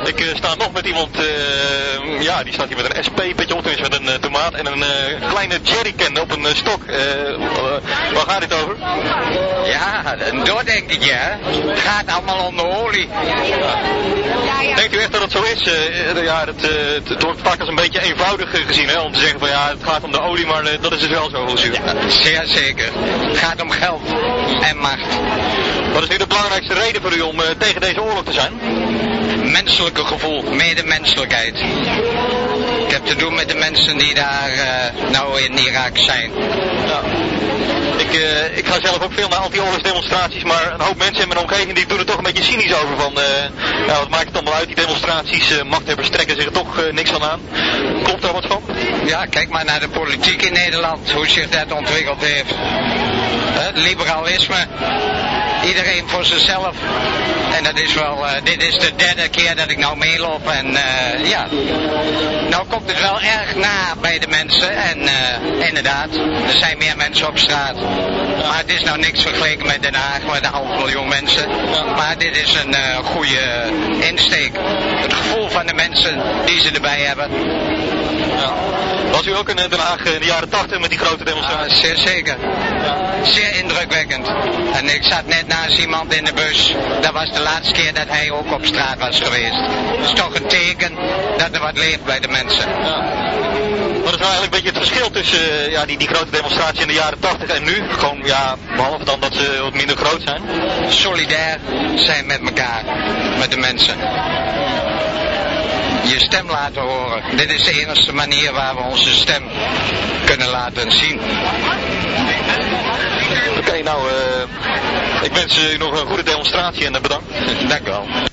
Ik sta nog met iemand, ja, die staat hier met een SP-petje op, tenminste met een tomaat en een kleine jerrycan op een stok. Waar gaat dit over? Ja, een doordenkertje, hè? Het gaat allemaal om de olie. Denkt u echt dat het zo is? Ja, het wordt vaak als een beetje eenvoudig gezien, hè, om te zeggen van ja, het gaat om de olie, maar dat is dus wel zo volgens u. Ja, zeer zeker. Het gaat om geld en macht. Wat is nu de belangrijkste reden voor u om tegen deze oorlog te zijn? Menselijke gevoel, medemenselijkheid. Ik heb te doen met de mensen die daar nou in Irak zijn. Ja. Ik ga zelf ook veel naar anti-oorlogsdemonstraties, maar een hoop mensen in mijn omgeving die doen er toch een beetje cynisch over van, ja, wat maakt het allemaal uit, die demonstraties, machthebbers trekken zich er toch niks van aan. Klopt daar wat van? Ja, kijk maar naar de politiek in Nederland, hoe zich dat ontwikkeld heeft. Het liberalisme, iedereen voor zichzelf. En dat is wel, dit is de derde keer dat ik nou meeloop en ja, nou komt het wel erg na bij de mensen en inderdaad, er zijn meer mensen op straat. Maar het is nou niks vergeleken met Den Haag, met 500.000 mensen. Maar dit is een goede insteek. Het gevoel van de mensen die ze erbij hebben. Ja. Was u ook in Den Haag in de jaren 80 met die grote demonstraties? Zeer zeker. Zeer indrukwekkend. En ik zat net naast iemand in de bus. Dat was de laatste keer dat hij ook op straat was geweest. Dat is toch een teken dat er wat leeft bij de mensen. Ja. Wat is nou eigenlijk een beetje het verschil tussen ja, die grote demonstraties in de jaren 80 en nu? Gewoon, ja, behalve dan dat ze wat minder groot zijn. Solidair zijn met elkaar, met de mensen. Je stem laten horen. Dit is de enige manier waar we onze stem kunnen laten zien. Oké, nou, ik wens u nog een goede demonstratie en bedankt. Dank u wel.